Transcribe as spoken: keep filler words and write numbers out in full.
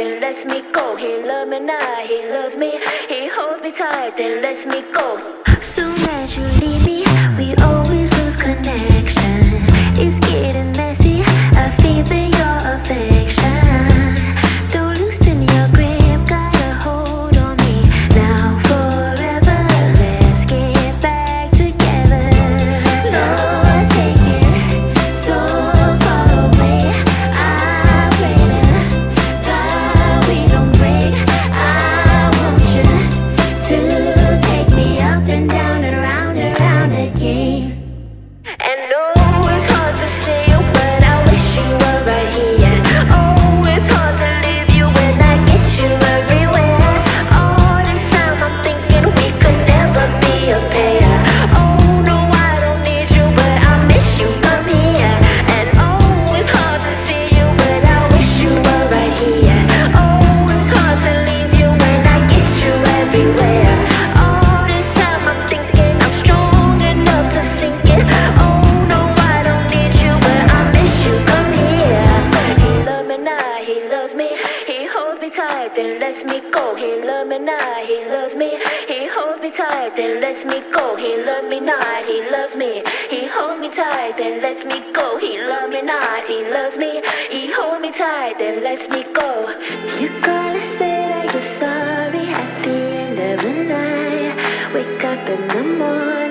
then lets me go. He loves me now, he loves me. He holds me tight, then lets me go. Soon as you leave me, we always lose connection. It's getting messy, I feel that your affection. Don't loosen your grip, got a hold on me. Now forever, let's get back together. Lord, take it so far away. I pray to God we don't break. I want you to take me up and down and around and around again. And no, it's hard to say you, but I wish you were right here. Oh, it's hard to leave you when I get you everywhere. All this time I'm thinking we could never be a pair. Oh no, I don't need you, but I miss you, come here. And oh, it's hard to see you, but I wish you were right here. Oh, it's hard to leave you when I get you everywhere. All this time I'm thinking I'm strong enough to sink it. Oh no, I don't need you, but I miss you, come here. He loves me now, he loves me. He holds me tight, then lets me go. He loves me now, he loves me. He holds me tight, then lets me go. He loves me not, he loves me. He holds me tight, then lets me go. He loves me not, he loves me. He holds me tight, then lets me go. You gotta say that you're sorry at the end of the night. Wake up in the morning.